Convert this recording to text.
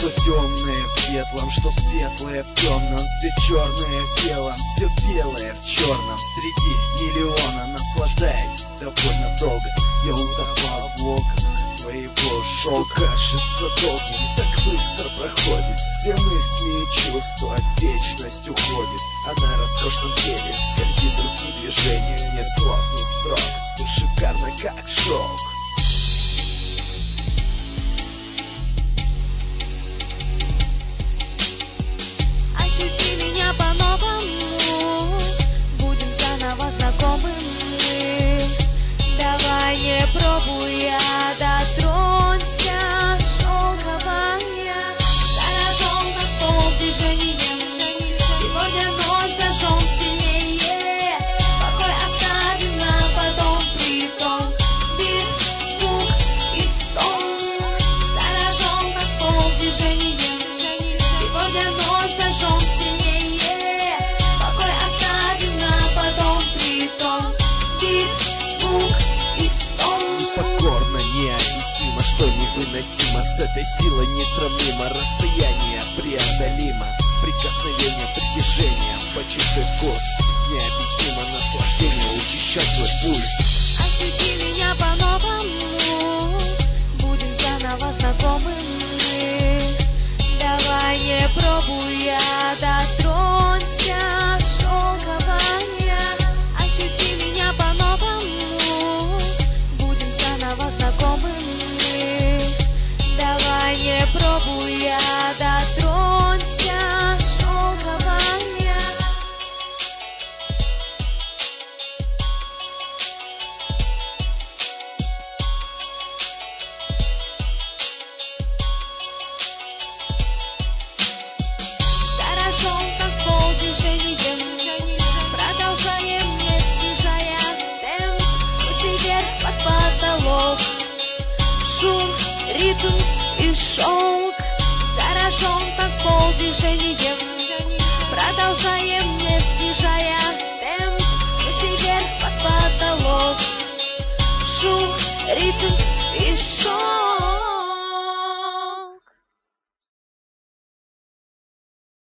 Что темное в светлом, что светлое в темном, все черное в белом, все белое в черном. Среди миллиона, наслаждаясь довольно долго, я утопал в локонах твоего шелка. Кажется, долгим так быстро проходит, все мысли и чувства, вечность уходит. А на роскошном теле скользит руки движения, нет слов, нет строк, ты шикарна как шелк. Ощути меня по-новому, будем заново знакомы мы. Давай, не пробуя, дотронься шелковая. Заражен как стол движением, сегодня ночь зажжем сильнее. Покой оставим на потом, притом бит, звук и стон. Заражен как стол движением, сегодня ночь зажжем сильнее. Покой оставим на потом, притом бит, звук и стон. Покорно, необъяснимо, что невыносимо. С этой силой несравнимо, расстояние преодолимо. Прикосновение, притяжение, почувствуй вкус. Необъяснимо наслаждение, учащать твой пульс. Ощути меня по-новому, будем заново знакомы мы. Давай, не пробуя, дотронься шелковая. Ощути меня по-новому, будем заново знакомы мы. Давай, не пробуя, дотронься шелковая. Заражен как стол движением, продолжаем, не снижая темп. Пусть вверх под потолок, шум, ритм.